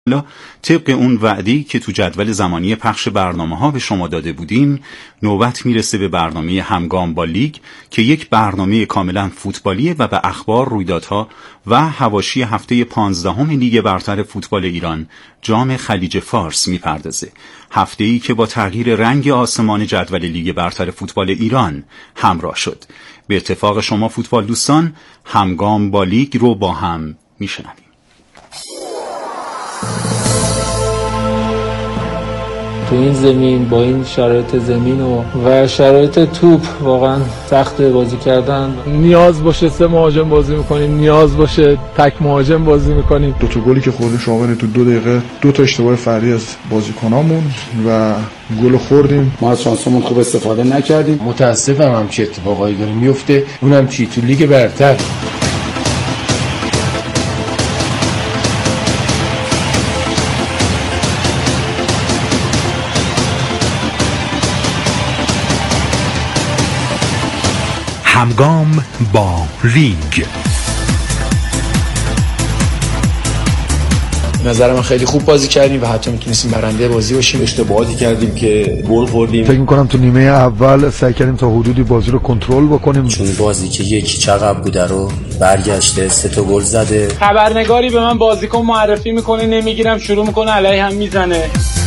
حالا طبق اون وعده‌ای که تو جدول زمانی پخش برنامه‌ها به شما داده بودیم، نوبت میرسه به برنامه همگام با لیگ که یک برنامه کاملا فوتبالیه و به اخبار، رویدادها و حواشی هفته 15 لیگ برتر فوتبال ایران جام خلیج فارس میپردازه. هفته‌ای که با تغییر رنگ آسمان جدول لیگ برتر فوتبال ایران همراه شد. به اتفاق شما فوتبال دوستان، همگام با لیگ رو با هم میشنویم. تو این زمین با این شرایط زمین و شرایط توپ واقعا سخت بازی کردن. نیاز باشه 3 مهاجم بازی میکنیم، نیاز باشه تک مهاجم بازی میکنیم. 2 تا گلی که خوردیم شامل تو 2 دقیقه 2 تا اشتباه فردی از بازیکنامون و گل خوردیم. ما از شانسمون خوب استفاده نکردیم. متاسفم هم چه اتفاقایی داره میفته، اونم چی تو لیگ برتر. همگام با لیگ. نظر من خیلی خوب بازی کردیم و حتی میتونستیم برنده بازی باشیم. اشتباهاتی کردیم که گل خوردیم. فکر می‌کنم تو نیمه اول سعی کردیم تا حدودی بازی رو کنترل بکنیم، چون بازی که یک چقب بوده رو برگشته 3 تا گل زده. خبرنگاری به من بازیکن معرفی میکنه، نمیگیرم، شروع میکنه علیه هم میزنه.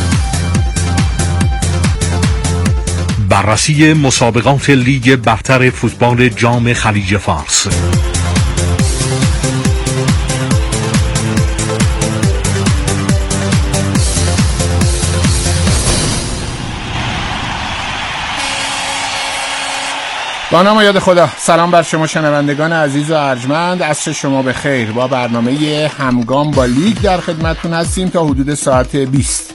بررسی مسابقات لیگ برتر فوتبال جام خلیج فارس. با نام و یاد خدا. سلام بر شما شنوندگان عزیز و ارجمند، عصر شما بخیر. با برنامه همگام با لیگ در خدمتتون هستیم تا حدود ساعت 20.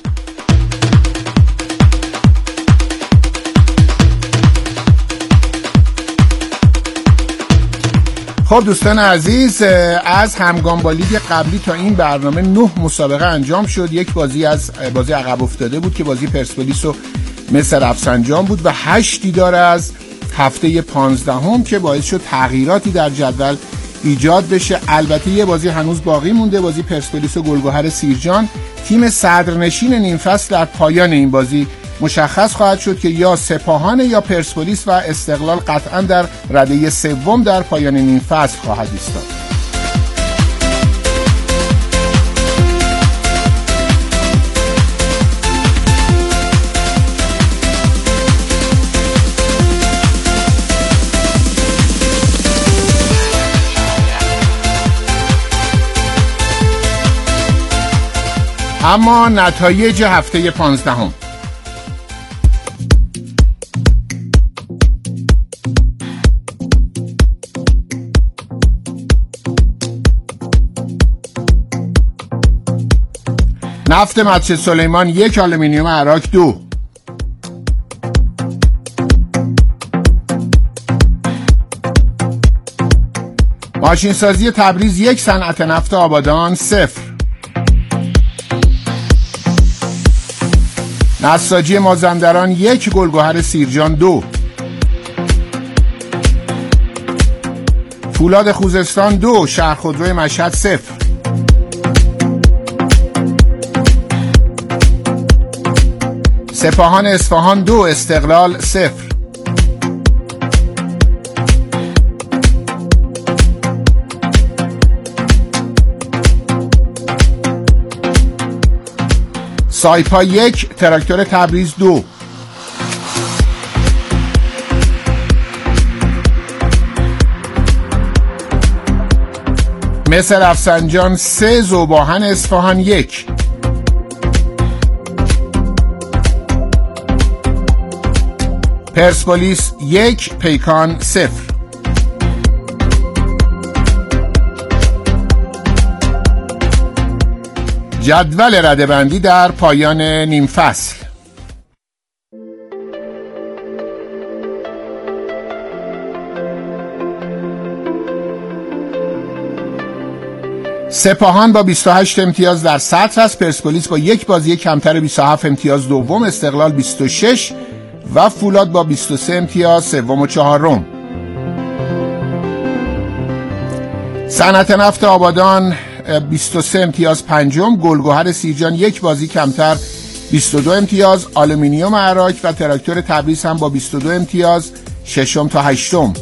خب دوستان عزیز، از همگام با لیگ قبلی تا این برنامه 9 مسابقه انجام شد. یک بازی عقب افتاده بود که بازی پرسپولیس و مصر رفسنجان بود و 8 دیدار از هفته 15 که باعث شد تغییراتی در جدول ایجاد بشه. البته یه بازی هنوز باقی مونده، بازی پرسپولیس و گلگهر سیرجان. تیم صدرنشین نیم فصل در پایان این بازی مشخص خواهد شد که یا سپاهان یا پرسپولیس و استقلال قطعا در رده سوم در پایان نیم فصل خواهد ایستاد. اما نتایج هفته 15 نفت مسجد سلیمان 1، آلومینیوم عراق 2. ماشین سازی تبریز 1، صنعت نفت آبادان 0. نساجی مازندران 1، گلگهر سیرجان 2. فولاد خوزستان 2، شهرخودرو مشهد 0. سپاهان اصفهان 2، استقلال 0. سایپا 1، تراکتور تبریز 2. مصر رفسنجان 3، ذوباهن اصفهان 1. پرسپولیس 1، پیکان 0. جدول رده‌بندی در پایان نیم فصل. سپاهان با 28 امتیاز در صدر است. پرسپولیس با 1 بازی کمتر 27 امتیاز دوم. استقلال 26 و فولاد با 23 امتیاز سوم و چهارم. صنعت نفت آبادان 23 امتیاز پنجم، گلگهر سیرجان یک بازی کمتر 22 امتیاز، آلومینیوم عراق و تراکتور تبریز هم با 22 امتیاز ششم تا هشتم.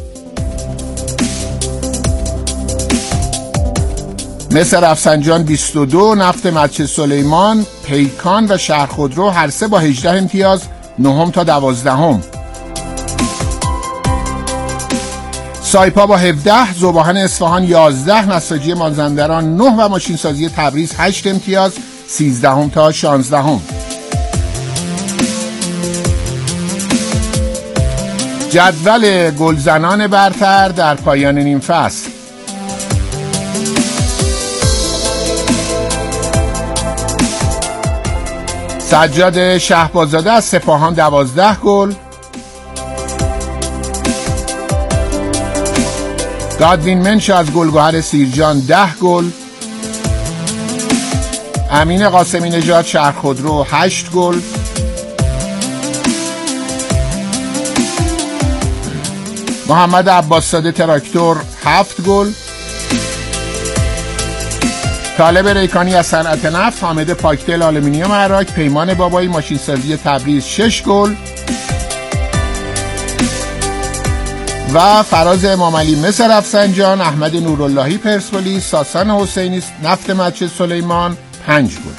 مصر رفسنجان 22، نفت مسجد سلیمان، پیکان و شهرخودرو هر سه با 18 امتیاز نهم تا 12. سایپا با 17، ذوباهن اصفهان 11، نساجی مازندران 9 و ماشینسازی تبریز 8 امتیاز 13 تا 16. جدول گلزنان برتر در پایان نیم فصل. سجاد شهبازاده از سپاهان 12 گل، گادوین منش از گلگهر سیرجان 10 گل، امین قاسمی نژاد شهرخودرو 8 گل، محمد عباسزاده تراکتور 7 گل، طالب ریکانی از صنعت نفت، حامد پاکدل آلومینیوم عراق، پیمان بابایی ماشینسازی تبریز 6 گل و فراز امامعلی مصر رفسنجان، احمد نوراللهی پرسپولیس، ساسان حسینی نفت مسجد سلیمان 5 گل.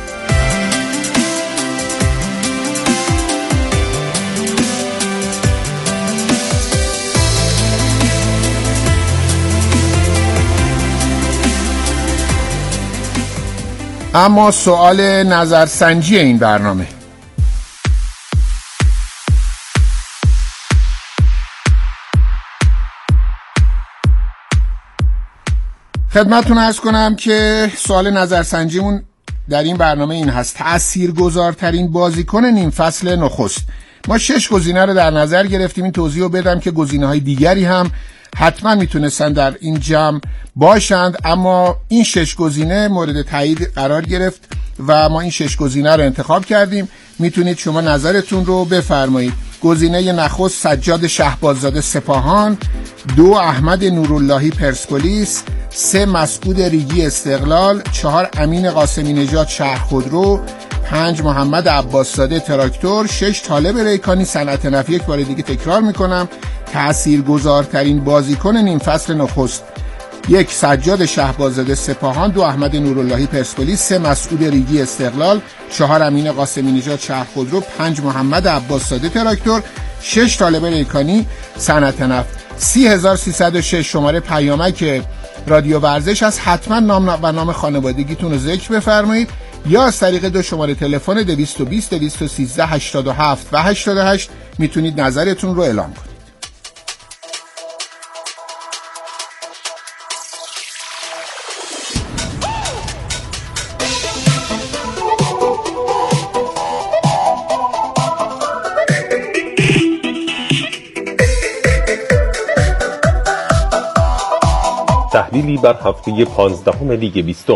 اما سوال نظرسنجی این برنامه. خدمتتون عرض کنم که سوال نظرسنجیمون در این برنامه این هست: تأثیرگذارترین بازیکن نیم فصل نخست. ما 6 گزینه رو در نظر گرفتیم. این توضیح رو بدم که گزینه‌های دیگری هم حتما میتونستن در این جمع باشند، اما این 6 گزینه مورد تایید قرار گرفت و ما این 6 گزینه رو انتخاب کردیم. میتونید شما نظرتون رو بفرمایید. گزینه نخست سجاد شهبازاده سپاهان، 2 احمد نوراللهی پرسپولیس، 3 مسعود ریگی استقلال، 4 امین قاسمی نژاد شهرخودرو، 5 محمد عباسزاده تراکتور، 6 طالب ریکانی صنعت نفت. یک بار دیگه تکرار میکنم: تأثیرگذارترین بازیکن نیم فصل نخست: 1 سجاد شهبازاده سپاهان، 2 احمد نوراللهی پرسپولیس، 3 مسعود ریگی استقلال، 4 امین قاسمی نژاد شهرخودرو، 5 محمد عباسزاده تراکتور، 6 طالب ریکانی صنعت نفت. 30306 شماره پیامک رادیو ورزش است. حتما نام و نام خانوادگیتون رو ذکر بفرمایید یا از طریق 2 شماره تلفن 220 213 87 و 88 میتونید نظرتون رو اعلام کنید. تحلیلی بر هفته 15 لیگ 20.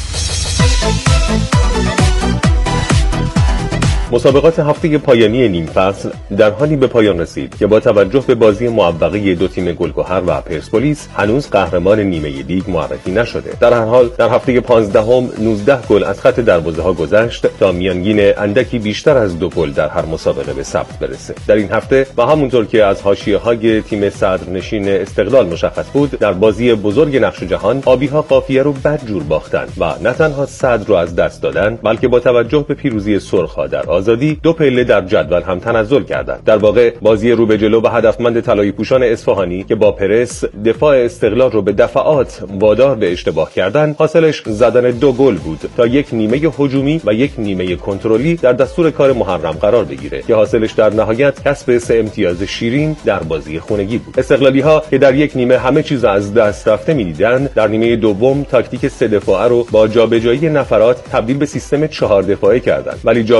مسابقات هفته پایانی نیم فصل در حالی به پایان رسید که با توجه به بازی موفقه دو تیم گلگهر و پرسپولیس هنوز قهرمان نیمه لیگ معرفی نشده. در هر حال در هفته 15 19 گل از خط دروازه‌ها گذشت تا میانگین اندکی بیشتر از 2 گل در هر مسابقه به ثبت برسه. در این هفته و همونطور که از حاشیه‌های تیم صدرنشین استقلال مشخص بود، در بازی بزرگ نقش جهان آبی‌ها قافیه رو بدجور باختن و نه تنها صدر رو از دست دادن، بلکه با توجه به پیروزی سرخ‌ها در آزادی 2 پله در جدول هم تنزل کردند. در واقع بازی رو به جلو و هدفمند طلایی پوشان اصفهانی که با پرس دفاع استقلال رو به دفعات وادار به اشتباه کردن، حاصلش زدن 2 گل بود تا یک نیمه هجومی و یک نیمه کنترلی در دستور کار محرم قرار بگیره که حاصلش در نهایت کسب 3 امتیاز شیرین در بازی خونگی بود. استقلالی‌ها که در یک نیمه همه چیز از دست رفته می‌دیدن، در نیمه دوم تاکتیک 3 دفاعه رو با جابجایی نفرات تبدیل به سیستم 4 دفاعه کردند، ولی جابجایی‌های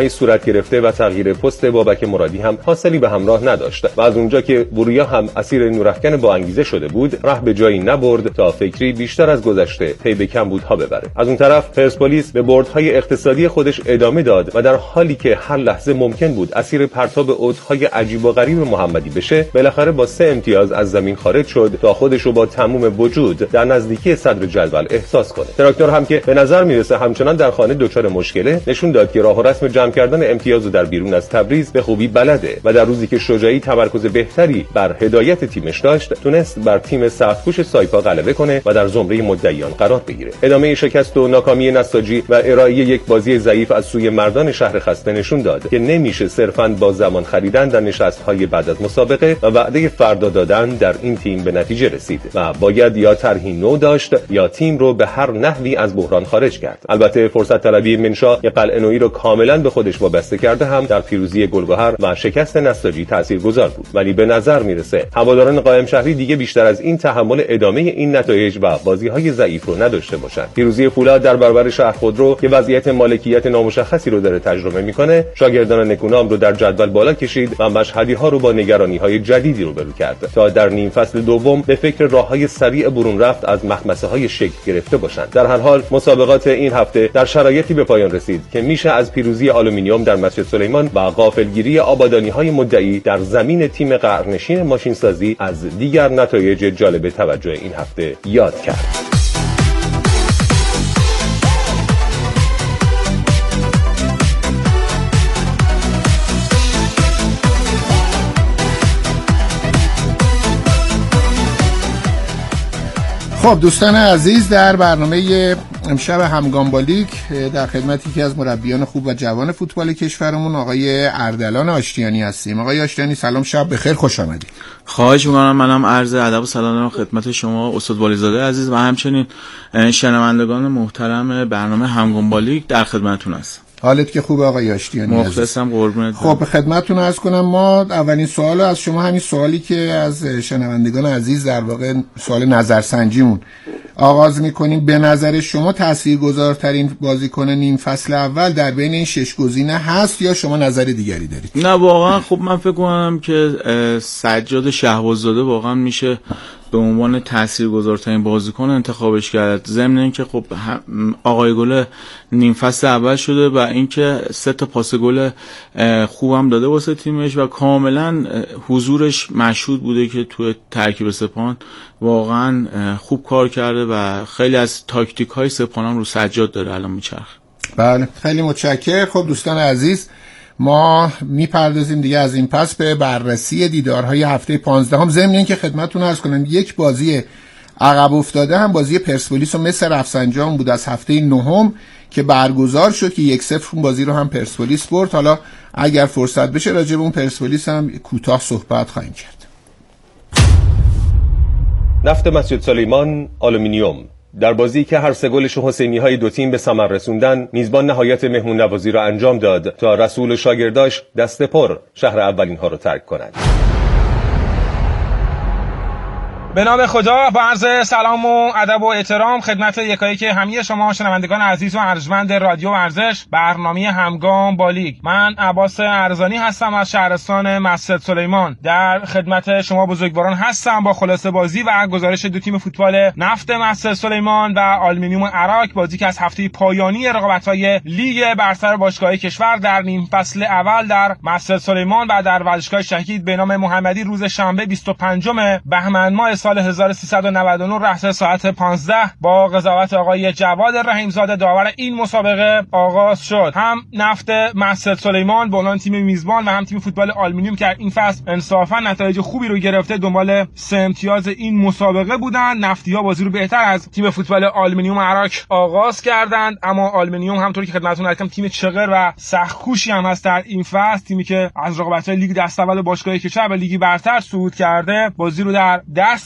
نگرانی‌های صورت گرفته و تغییر پست بابک مرادی هم حاصلی به همراه نداشت و از اونجا که وریا هم اسیر نورافکن با انگیزه شده بود، راه به جایی نبرد تا فکری بیشتر از گذشته پی به کمبودها ببره. از اون طرف پرسپولیس به بردهای اقتصادی خودش ادامه داد و در حالی که هر لحظه ممکن بود اسیر پرتاب اوجهای عجیب و غریب محمدی بشه، بالاخره با 3 امتیاز از زمین خارج شد تا خودش رو با تمام وجود در نزدیکی صدر جدول احساس کنه. تراکتور هم که به نظر میرسه همچنان در خانه دچار مشکله، نشون داد که راه و رسم جمع کردن امتیاز در بیرون از تبریز به خوبی بلده و در روزی که شجاعی تمرکز بهتری بر هدایت تیمش داشت، تونست بر تیم سخت‌کوش سایپا غلبه کنه و در زمره مدعیان قرار بگیره. ادامه شکست و ناکامی نساجی و ارائه یک بازی ضعیف از سوی مردان شهر خسته نشون داد که نمیشه صرفاً با زمان خریدن در نشست‌های بعد از مسابقه و وعده فردا دادن در این تیم به نتیجه رسید و باید یا طرحی نو داشت یا تیم رو به هر نحوی از بحران خارج کرد. البته فرصت طلبی منشا که قلعه نویی رو کاملاً به خودش وابسته کرده هم در پیروزی گلگهر و شکست نساجی تاثیرگذار بود، ولی به نظر میرسه هواداران قائم شهری دیگه بیشتر از این تحمل ادامه این نتایج و بازی‌های ضعیف رو نداشته باشن. پیروزی فولاد در برابر شهر خودرو که وضعیت مالکیت نامشخصی رو داره تجربه میکنه، شاگردان نکونام رو در جدول بالا کشید و مشهدی‌ها رو با نگرانی‌های جدیدی روبرو کرد تا در نیم فصل دوم به فکر راه‌های سریع برون رفت از مخمسه‌های شکل گرفته باشند. در هر حال مسابقات این هفته در شرایطی به پایان رسید که میشه از پیروزی آلومینیوم در مسجد سلیمان و غافلگیری آبادانی‌های مدعی در زمین تیم قهرنشین ماشینسازی از دیگر نتایج جالب توجه این هفته یاد کرد. خب دوستان عزیز، در برنامه امشب همگام با لیگ در خدمت یکی از مربیان خوب و جوان فوتبال کشورمون آقای اردلان آشتیانی هستیم. آقای آشتیانی سلام، شب بخیر، خوش آمدید. خواهش می‌کنم. منم عرض ادب و سلام خدمت شما استاد والیزاده عزیز و همچنین شنوندگان محترم برنامه همگام با لیگ در خدمتتون هستم. حالت که خوبه آقای آشتیانی؟ مخلصم قربونت. خب به خدمتتون عرض کنم، ما اولین سوال از شما همین سوالی که از شنوندگان عزیز در واقع سوال نظرسنجیمون آغاز میکنیم. به نظر شما تاثیرگذارترین بازیکن نیم فصل اول در بین این 6 گزینه هست یا شما نظر دیگری دارید؟ نه واقعا خب من فکر کنم که سجاد شهباززاده واقعا میشه به عنوان تاثیرگذارترین بازیکن انتخابش کرد، ضمن اینکه خب آقای گل نیم فصل اول شده و اینکه 3 تا پاس گل خوبم داده واسه تیمش و کاملا حضورش مشهود بوده که تو ترکیب سپاهان واقعا خوب کار کرده و خیلی از تاکتیک های سپاهان رو سجاد داره الان میچرخ. بله خیلی متشکرم. خب دوستان عزیز، ما میپردازیم دیگه از این پس به بررسی دیدارهای هفته 15 ضمن اینکه خدمتتون عرض کنم یک بازی عقب افتاده هم بازی پرسپولیس و مس رفسنجان بود از هفته 9 که برگزار شد که 1-0 اون بازی رو هم پرسپولیس برد. حالا اگر فرصت بشه راجع به اون پرسپولیس هم کوتاه صحبت خواهیم کرد. نفت مسجد سلیمان آلومینیوم در بازی که هر 3 گلش حسینی‌های دو تیم به ثمر رسوندن، میزبان نهایت مهمون نوازی را انجام داد تا رسول و شاگرداش دست پر شهر اولین‌ها را ترک کنند. به نام خدا، با عرض سلام و ادب و احترام خدمت یکایک همه شما شنوندگان عزیز و ارجمند رادیو ورزش برنامه همگام با لیگ. من عباس ارزانی هستم از شهرستان مسجد سلیمان. در خدمت شما بزرگواران هستم با خلاصه بازی و گزارش دو تیم فوتبال نفت مسجد سلیمان و آلومینیوم عراق، بازی که از هفته پایانی رقابت‌های لیگ برتر باشگاه‌های کشور در نیم فصل اول در مسجد سلیمان و در ورزشگاه شهید به نام محمدی روز شنبه 25 بهمن ماه سال 1399 رأس ساعت 15 با قضاوت آقای جواد رحیمزاده داور این مسابقه آغاز شد. هم نفت مسجد سلیمان به عنوان تیم میزبان و هم تیم فوتبال آلومینیوم که این فصل انصافا نتایج خوبی رو گرفته دنبال 3 امتیاز این مسابقه بودن. نفتی‌ها بازی رو بهتر از تیم فوتبال آلومینیوم عراق آغاز کردند، اما آلومینیوم همونطوری که خدمتتون گفتم تیم چغر و سخت‌کوشی هم هست در این فصل، تیمی که از رقابت‌های لیگ دست اول باشگاه‌های کشور به لیگ برتر صعود کرده، بازی رو در دست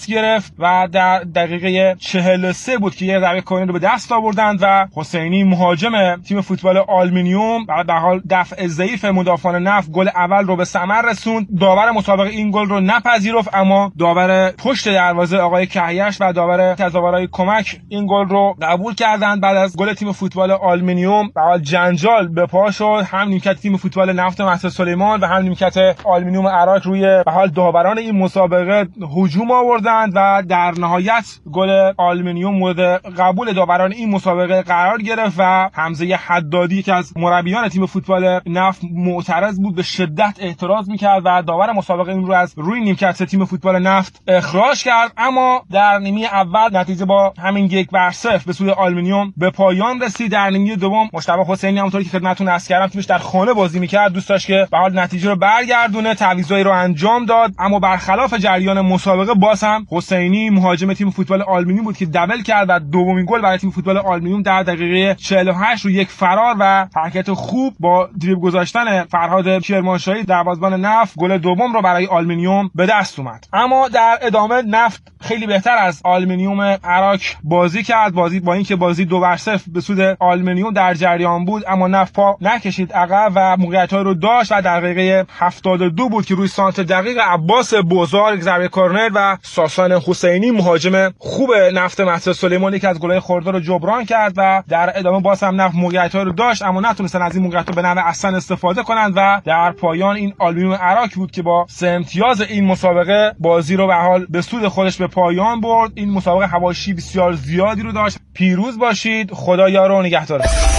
دست گرفت و در دقیقه 43 بود که یه ضربه کورنر رو به دست آوردند و حسینی مهاجم تیم فوتبال آلومینیوم به حال دفع ضعیف مدافعان نفت گل اول رو به ثمر رسوند. داور مسابقه این گل رو نپذیرفت، اما داور پشت دروازه آقای کهیش و داور تظاهرات کمک این گل رو قبول کردند. بعد از گل تیم فوتبال آلومینیوم به حال جنجال به پا شد، هم نیمکت تیم فوتبال نفت مهسا سلیمان و هم نیمکت آلومینیوم عراق روی به حال داوران این مسابقه هجوم آوردند و در نهایت گل آلومینیوم مورد قبول داوران این مسابقه قرار گرفت و حمزه حدادی که از مربیان تیم فوتبال نفت معترض بود به شدت اعتراض میکرد و داور مسابقه این رو از روی نیمکت تیم فوتبال نفت اخراج کرد. اما در نیمه اول نتیجه با همین 1-0 به سوی آلومینیوم به پایان رسید. در نیمه دوم مجتبی حسینی همونطوری که خدمتتون عرض کردم تیمش در خانه بازی میکرد، دوست داشت که به حال نتیجه رو برگردونه، تعویضایی رو انجام داد، اما برخلاف جریان مسابقه باز هم حسینی مهاجم تیم فوتبال آلومینیوم بود که دبل کرد و دومین گل برای تیم فوتبال آلومینیوم در دقیقه 48 رو یک فرار و حرکت خوب با دریبل گذاشتن فرهاد کرمانشاهی دروازه‌بان نفت گل دوم رو برای آلومینیوم به دست اومد. اما در ادامه نفت خیلی بهتر از آلومینیوم عراق بازی کرد، بازی با اینکه بازی 2-0 به سود آلومینیوم در جریان بود، اما نفت پا نکشید عقب و موقعیت‌ها رو داشت و در دقیقه 72 بود که روی سانتر دقیق عباس بوزار ضربه کورنر و ساسان حسینی مهاجم خوب نفت مهسا سلیمانی که از گل‌های خورده رو جبران کرد و در ادامه باز هم نفت موقعیت‌ها رو داشت اما نتونستن از این موقعیت‌ها به نحو اصلا استفاده کنند و در پایان این آلومینیوم عراق بود که با 3 امتیاز این مسابقه بازی رو به حال به سود خودش به پایان برد. این مسابقه حواشی بسیار زیادی رو داشت. پیروز باشید، خدا یار و نگهدار.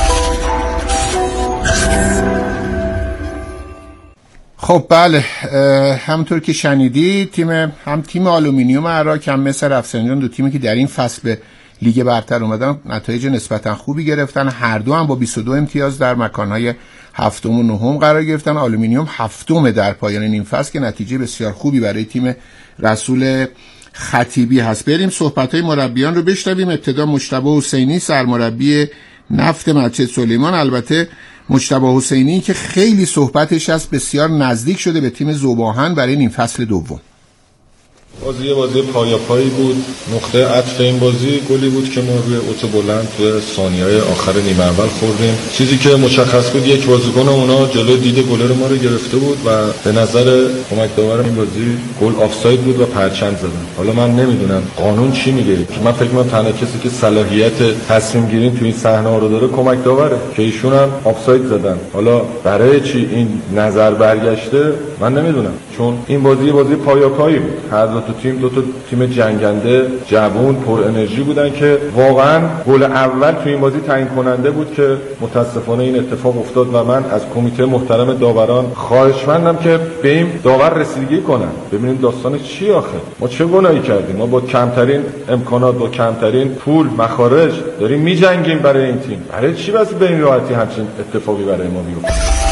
خب بله، همونطور که شنیدید تیم آلومینیوم عراق هم مثل رفسنجان دو تیمی که در این فصل به لیگ برتر اومدن نتایج نسبتا خوبی گرفتن. هر دو هم با 22 امتیاز در مکانهای هفتم و نهم قرار گرفتن. آلومینیوم هفتم در پایان نیم فصل که نتیجه بسیار خوبی برای تیم رسول خطیبی هست. بریم صحبت‌های مربیان رو بشنویم. ابتدا مجتبی حسینی سرمربی نفت مسجد سلیمان، البته مجتبی حسینی که خیلی صحبتش از بسیار نزدیک شده به تیم ذوب‌آهن برای نیم فصل دوم. بازی پایاپایی بود. نقطه عطف این بازی گلی بود که ما روی اوت بلند به ثانیه‌های آخر نیمه اول خوردیم. چیزی که مشخص بود یک بازیکن اونا جلو دید گلر ما رو گرفته بود و به نظر کمک داور این بازی گل آفساید بود و پرچم زدن. حالا من نمیدونم قانون چی میگه که من فکر می‌کنم تنها کسی که صلاحیت تصمیم گیری تو این صحنه رو داره کمک داوره که ایشون هم آفساید زدن. حالا برای چی این نظر برگشته من نمیدونم، چون این بازی پایاپایی بود. هر دو تیم جنگنده جوان پر انرژی بودن که واقعا گل اول تو این بازی تعیین کننده بود که متاسفانه این اتفاق افتاد و من از کمیته محترم داوران خواهشمندم که به این داور رسیدگی کنن. ببینیم داستان چی آخه، ما چه گناهی کردیم؟ ما با کمترین امکانات با کمترین پول مخارج داریم میجنگیم برای این تیم. برای چی واسه به این راحتی همچین اتفاقی برای ما بیفته؟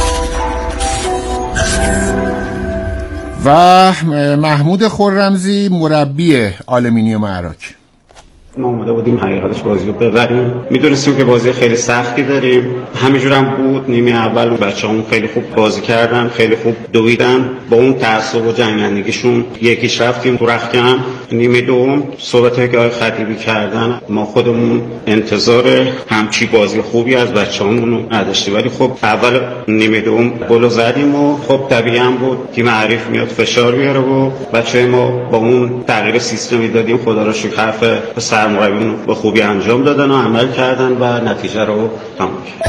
و محمود خرمزی مربی آلومینیوم عراق. ما اومده بودیم حقیقتش بازی رو ببریم، میدونستیم که بازی خیلی سختی داریم، همینجور هم بود. نیمه اول بچه‌هامون خیلی خوب بازی کردن، خیلی خوب دویدن، با اون تعصب و جنگندگیشون یکیش رفتیم تو رختکن. نیمه دوم صحبتایی که آقای خطیبی کردن ما خودمون انتظار همچی بازی خوبی از بچه‌هامون نداشتیم، ولی خب اول نیمه دوم گل زدیم و خب طبیعی هم بود تیم حریف میاد فشار بیاره و بچه‌های ما با اون تغییر سیستمی دادیم خدا رو شکر حرف سرمربیون به خوبی انجام دادن و عمل کردن و نتیجه رو تمام کردن.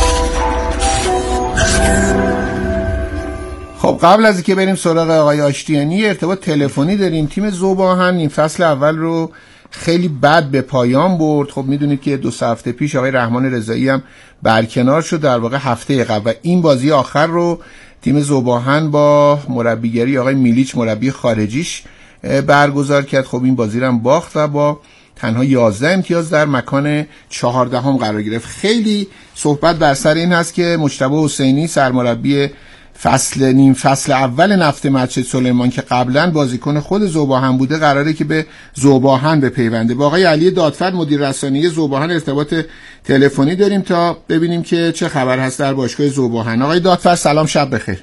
خب قبل از اینکه بریم سراغ آقای آشتیانی ارتباط تلفنی داریم. تیم ذوب‌آهن این فصل اول رو خیلی بد به پایان برد. خب میدونید که 2 هفته پیش آقای رحمان رضایی هم برکنار شد، در واقع هفته قبل، و این بازی آخر رو تیم ذوب‌آهن با مربیگری آقای میلیچ مربی خارجیش برگزار کرد. خب این بازی رو هم باخت و با تنها 11 امتیاز در مکان 14 قرار گرفت. خیلی صحبت بر سر این هست که مجتبی حسینی سرمربی نیم فصل اول نفت مسجد سلیمان که قبلا بازیکن خود ذوب‌آهن بوده قراره که به ذوب‌آهن بپیونده. با آقای علی دادفر مدیر رسانه‌ای ذوب‌آهن ارتباط تلفنی داریم تا ببینیم که چه خبر هست در باشگاه ذوب‌آهن. آقای دادفر سلام، شب بخیر.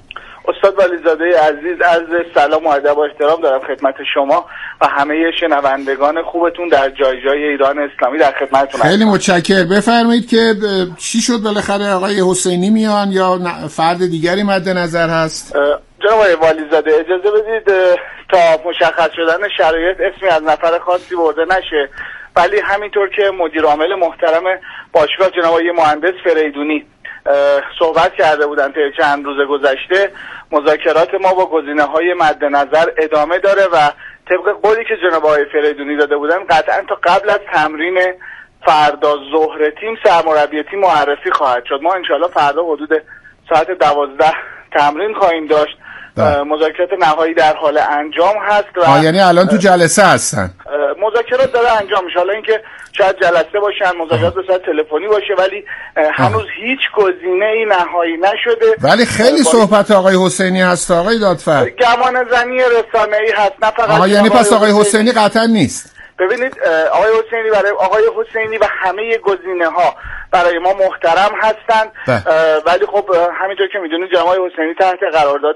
استاد ولیزاده عزیز، عرض سلام و ادب و احترام دارم خدمت شما و همه شنوندگان خوبتون در جای جای ایران اسلامی در خدمتتون. خیلی متشکرم. بفرمایید که چی شد بالاخره آقای حسینی میان یا فرد دیگری مد نظر هست؟ جناب آقای ولیزاده اجازه بدید تا مشخص شدن شرایط اسمی از نفر خاصی برده نشه، ولی همینطور که مدیر عامل محترم باشگاه جناب آقای مهندس فریدونی صحبت کرده بودن تا چند روز گذشته، مذاکرات ما با گزینه‌های مد نظر ادامه داره و طبق قولی که جناب آقای فریدونی داده بودن قطعا تا قبل از تمرین فردا ظهر تیم سرمربی تیم معرفی خواهد شد. ما انشالله فردا حدود ساعت 12 تمرین خواهیم داشت. مذاکرات نهایی در حال انجام هست و یعنی الان تو جلسه هستن؟ مذاکرات داره انجام میشه. حالا اینکه شاید جلسه باشن، مذاکرات به صورت تلفنی باشه، ولی هنوز هیچ گزینه‌ای نهایی نشده. ولی خیلی صحبت آقای حسینی هست آقای دادفر. گمان زنی رسانه‌ای هست، نه فقط. یعنی پس آقای حسینی قطعا نیست. ببینید آقای حسینی برای آقای حسینی و همه گزینه‌ها برای ما محترم هستند، ولی خب همینطور که میدونید جناب آقای حسینی تحت قرارداد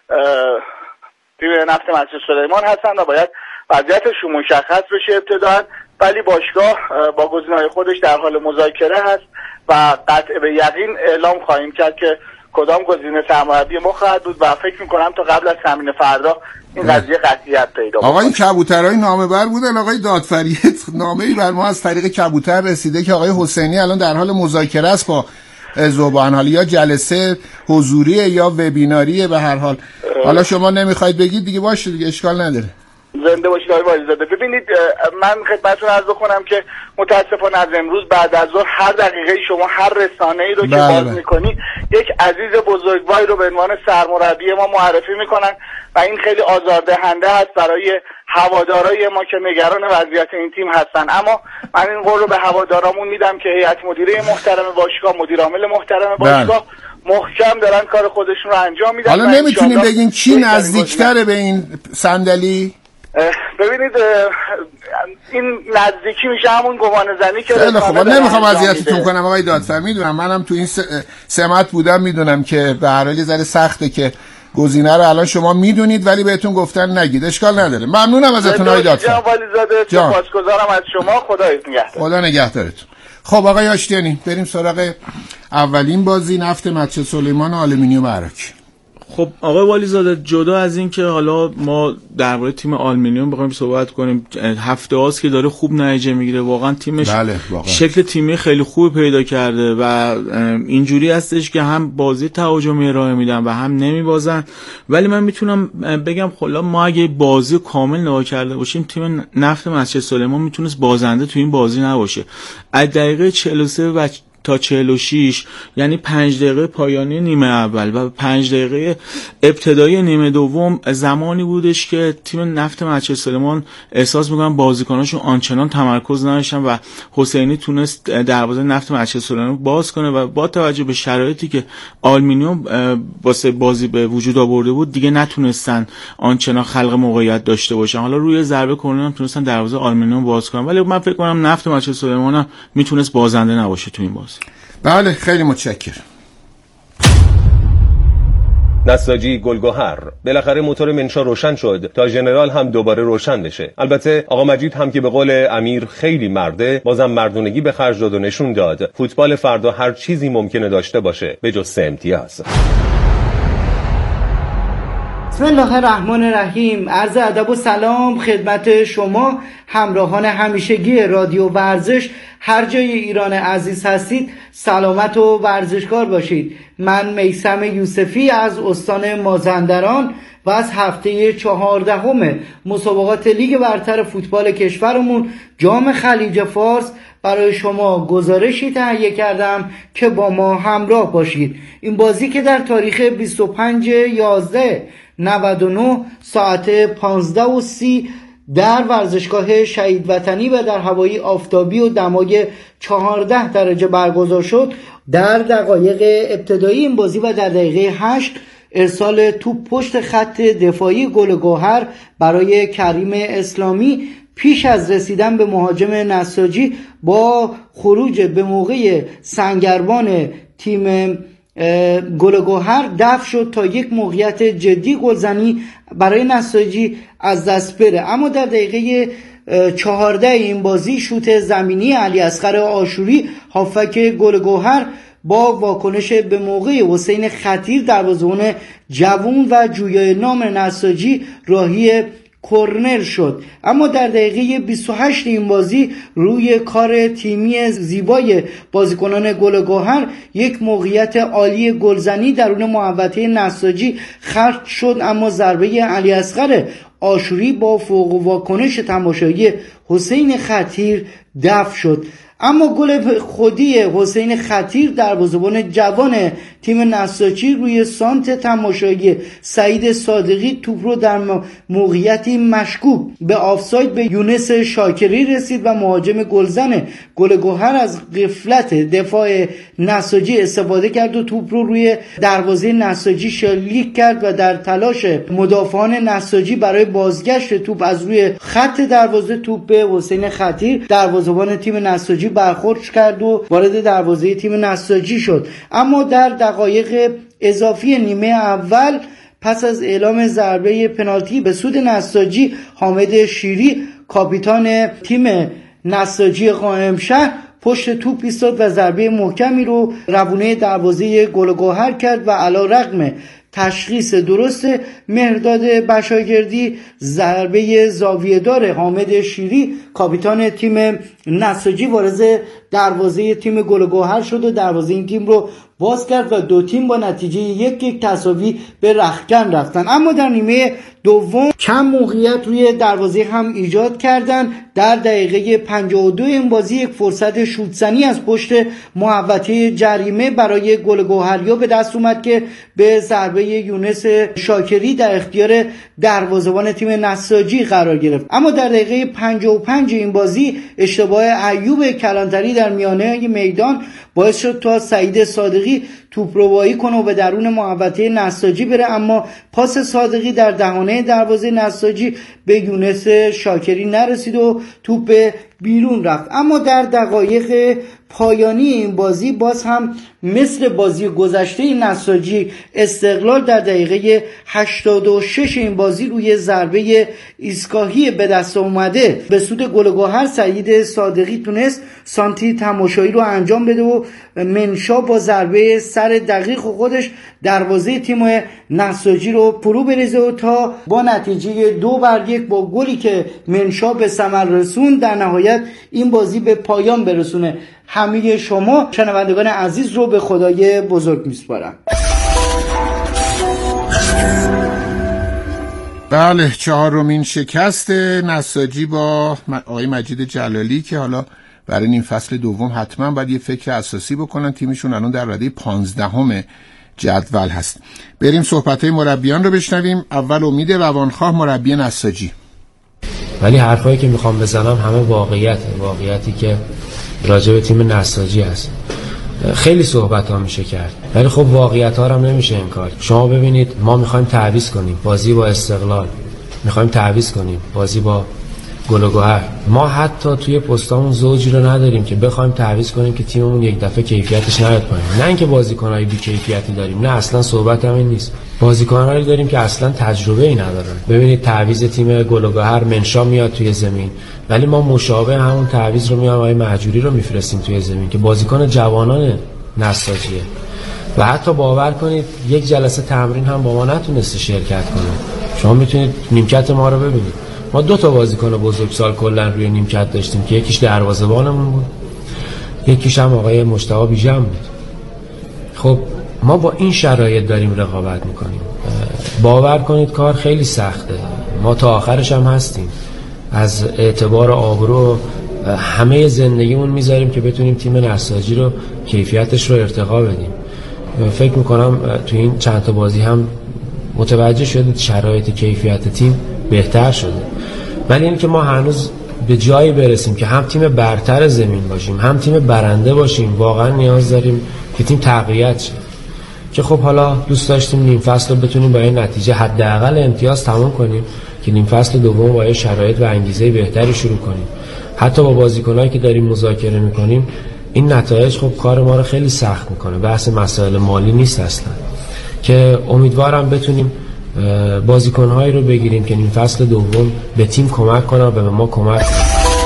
تیم نفت مسجد سلیمان هستند و باید وضعیتشون مشخص بشه ابتداً، ولی باشگاه با گزینه‌های خودش در حال مذاکره هست و قطع به یقین اعلام خواهیم کرد که کدام گزینه سرمربی ما خواهد بود و فکر می‌کنم تا قبل از تمرین فردا این قضیه قطعیت پیدا کنه. آقا این کبوترای نامه‌بر بودن آقای دادفری، نامه‌ای بر ما از طریق کبوتر رسیده که آقای حسینی الان در حال مذاکره است با ذوبان، حالا یا جلسه حضوریه یا وبیناریه، به هر حال حالا شما نمیخواید بگید دیگه باشه دیگه، اشکال نداره. زنده باشید آقای ولیزاده. ببینید من خدمتتون عرض بکنم که متاسفانه از امروز بعد از ظهر هر دقیقه شما هر رسانه‌ای رو که باز میکنی یک عزیز بزرگواری رو به عنوان سرمربی ما معرفی میکنن و این خیلی آزاردهنده است برای هوادارای ما که نگران وضعیت این تیم هستن. اما من این قول رو به هوادارامون میدم که هیئت مدیره محترم باشگاه، مدیر عامل محترم باشگاه محکم دارن کار خودشون رو انجام میدن. حالا نمیتونیم بگین کی نزدیکتره به این صندلی؟ ببینید این نزدیکی میشه همون گمانه‌زنی که خیلی خوب. نمیخوام اذیتتون کنم آقای دادفر، میدونم منم تو این سمت بودم، میدونم که به هر حال ذره سخته که گزینه رو الان شما میدونید ولی بهتون گفتن نگید، اشکال نداره. ممنونم ازتون آقای دادفر. جناب ولیزاده سپاسگزارم از شما، خدا نگهدار. خدا نگهدارتون. خب آقای آشتیانی بریم سراغ اولین بازی، نفت مسجد سلیمان و آلومینیوم عراق. خب آقای والیزاده، جدا از این که حالا ما درباره تیم آلومینیوم بخوایم صحبت کنیم، هفته هاست که داره خوب نتیجه میگیره، واقعا تیمش شکل تیمی خیلی خوب پیدا کرده و اینجوری هستش که هم بازی تهاجمی ارائه میدن و هم نمیبازن. ولی من میتونم بگم خلا ما اگه بازی کامل نگاه کرده باشیم تیم نفت مسجد سلیمان میتونست بازنده تو این بازی نباشه. از دقیقه 43 و تا 46 یعنی 5 دقیقه پایانی نیمه اول و 5 دقیقه ابتدایی نیمه دوم زمانی بودش که تیم نفت مسجد سلیمان احساس می‌کنم بازیکناشون آنچنان تمرکز نداشتن و حسینی تونست دروازه نفت مسجد سلیمان باز کنه و با توجه به شرایطی که آلومینیوم واسه بازی به وجود آورده بود دیگه نتونستن آنچنان خلق موقعیت داشته باشن. حالا روی ضربه کورنر تونستن دروازه آلومینیوم باز کنن، ولی من فکر کنم نفت مسجد سلیمان هم میتونست بازنده نباشه تو این بازی. بله خیلی متشکرم. نساجی گلگهر بالاخره موتور منشا روشن شد تا ژنرال هم دوباره روشن بشه. البته آقا مجید هم که به قول امیر خیلی مرده، بازم مردونگی به خرج داد و نشون داد فوتبال فردا هر چیزی ممکنه داشته باشه به جز 3 امتیاز. بسم الله الرحمن الرحیم. عرض ادب و سلام خدمت شما همراهان همیشگی رادیو ورزش، هر جای ایران عزیز هستید سلامت و ورزشکار باشید. من میثم یوسفی از استان مازندران و از هفته 14 مسابقات لیگ برتر فوتبال کشورمون جام خلیج فارس برای شما گزارشی تهیه کردم که با ما همراه باشید. این بازی که در تاریخ 25/11/99 ساعت 15:30 در ورزشگاه شهید وطنی و در هوای آفتابی و دمای 14 درجه برگزار شد، در دقایق ابتدایی این بازی و در دقیقه 8 ارسال توپ پشت خط دفاعی گلگهر برای کریم اسلامی پیش از رسیدن به مهاجم نساجی با خروج به موقع سنگربان تیم گل گوهر دفع شد تا یک موقعیت جدی گلزنی برای نساجی از دست بره. اما در دقیقه 14 این بازی شوت زمینی علیاصغر آشوری هافک گل گوهر با واکنش به موقع حسین خطیر دروازه‌بان جوون و جویای نام نساجی راهی کورنر شد. اما در دقیقه 28 این بازی روی کار تیمی زیبای بازیکنان گل گوهر یک موقعیت عالی گلزنی درون محوطه نساجی خلق شد، اما ضربه علیاصغر آشوری با فوق واکنش تماشایی حسین خطیر دفع شد. اما گل خودی حسین خطیر دروازه‌بان جوان تیم نساجی روی سانت تماشایی سعید صادقی توپ رو در موقعیتی مشکوک به آفساید به یونس شاکری رسید و مهاجم گلزن گل گوهر از غفلت دفاع نساجی استفاده کرد و توپ رو روی دروازه نساجی شلیک کرد و در تلاش مدافعان نساجی برای بازگشت توپ از روی خط دروازه توپ به حسین خطیر دروازه‌بان تیم نساجی برخورد کرد و وارد دروازه تیم نساجی شد. اما در دقایق اضافی نیمه اول پس از اعلام ضربه پنالتی به سود نساجی، حامد شیری کاپیتان تیم نساجی قائمشهر پشت توپ ایستاد و ضربه محکمی رو روونه دروازه گل گوهر کرد و علیرغم تشخیص درست مهرداد بشاگردی ضربه زاویه‌دار حامد شیری کاپیتان تیم نساجی وارد دروازه تیم گل گوهر شد و دروازه این تیم رو باز کرد و دو تیم با نتیجه 1-1 تساوی به رختکن رفتن. اما در نیمه دوم کم موقعیت روی دروازه هم ایجاد کردن. در دقیقه 52 این بازی یک فرصت شوتزنی از پشت محوطه جریمه برای گل گوهریا به دست اومد که به ضربه یونس شاکری در اختیار دروازه‌بان تیم نساجی قرار گرفت. اما در دقیقه 55 این بازی اشتباه ایوب کلانتری در میانه میدان باعث شد تا سعید صادقی توپروایی کنه و به درون محوطه نساجی بره، اما پاس صادقی در دهانه دروازه نساجی به یونس شاکری نرسید و توپ بیرون رفت. اما در دقایق پایانی این بازی باز هم مثل بازی گذشته نساجی استقلال در دقیقه 86 این بازی روی ضربه ایستگاهی به دست اومده به سود گل گوهر سعید صادقی تونست سانتی تماشایی رو انجام بده و منشا با ضربه سر دقیق خودش دروازه تیم نساجی رو فرو بریزه و تا با نتیجه 2-1 با گلی که منشا به ثمر رسون در نهایت این بازی به پایان برسونه. همه شما شنوندگان عزیز رو به خدای بزرگ میسپارم. بله، چهارمین شکست نساجی با آقای مجید جلالی که حالا برای این فصل دوم حتما باید یه فکر اساسی بکنن. تیمشون الان در رده 15 جدول هست. بریم صحبت‌های مربیان رو بشنویم. اول امید روانخواه مربی نساجی. ولی حرفایی که میخوام بزنم همه واقعیتی که راجع به تیم نساجی هست. خیلی صحبت ها میشه کرد ولی خب واقعیت ها هم نمیشه انکار. شما ببینید ما میخوایم تعویض کنیم بازی با استقلال، میخوایم تعویض کنیم بازی با گل و گوهر. ما حتی توی پستامون زوجی رو نداریم که بخوایم تعویض کنیم که تیممون یک دفعه کیفیتش نیاد پایین. نه اینکه بازیکنای بی کیفیتی داریم، نه اصلا صحبت هم این نیست. بازیکنایی داریم که اصلا تجربه ای ندارن. ببینید تعویض تیم گل و گوهر منشا میاد توی زمین، ولی ما مشابه همون تعویض رو میام آقای مهجوری رو میفرستیم توی زمین که بازیکن جوانان نساجیه و حتی باور کنید یک جلسه تمرین هم با ما نتونسته شرکت کنه. شما میتونید نیمکت ما رو ببینید. ما 2 تا بازیکن بزرگسال کلا روی نیمکت داشتیم که یکیش دروازه‌بانمون بود، یکیش هم آقای مجتبی بیژن بود. خب ما با این شرایط داریم رقابت میکنیم. باور کنید کار خیلی سخته. ما تا آخرش هم هستیم. از اعتبار آبرو همه زندگیمون میذاریم که بتونیم تیم نساجی رو کیفیتش رو ارتقا بدیم. فکر میکنم تو این چند تا بازی هم متوجه شدید شرایط کیفیت تیم بهتر شده. ولی این که ما هنوز به جایی برسیم که هم تیم برتر زمین باشیم هم تیم برنده باشیم، واقعا نیاز داریم که تیم تقویت شه. که خب حالا دوست داشتیم نیم فصل رو بتونیم با این نتیجه حداقل امتیاز تموم کنیم که نیم فصل دوم با شرایط و انگیزه بهتری شروع کنیم. حتی با بازیکنایی که داریم مذاکره میکنیم این نتایج خب کار ما رو خیلی سخت میکنه. بحث مسائل مالی نیست اصلا، که امیدوارم بتونیم بازیکن‌هایی رو بگیریم که این فصل دوم به تیم کمک کنن و به ما کمک کنن.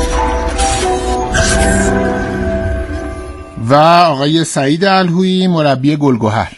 و آقای سعید الهویی مربی گلگهر: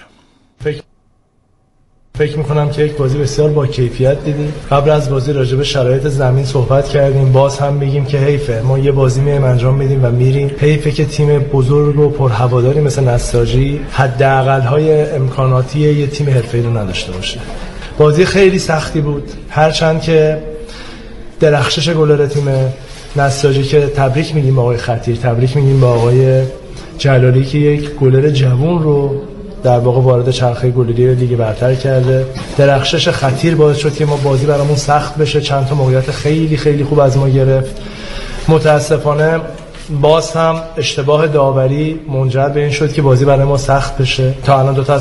فکر میکنم که یک بازی بسیار با کیفیت دیدیم. قبل از بازی راجع به شرایط زمین صحبت کردیم، باز هم میگیم که حیفه ما یه بازی میایم انجام میدیم و میریم. حیفه که تیم بزرگ و پرهواداری مثل نساجی حداقل‌های امکاناتی یه تیم حرفه‌ای رو نداشته باشه. بازی خیلی سختی بود، هرچند که درخشش گلر تیم نساجی که تبریک میگیم با آقای خطیر، تبریک میگیم با آقای جلالی که یک گلر جوان رو در واقع وارد چرخه گلری لیگ برتر کرده. درخشش خطیر باعث شد که ما بازی برامون سخت بشه، چند تا موقعیت خیلی خیلی خوب از ما گرفت. متاسفانه باز هم اشتباه داوری منجر به این شد که بازی برای ما سخت بشه. تا الان 2 تا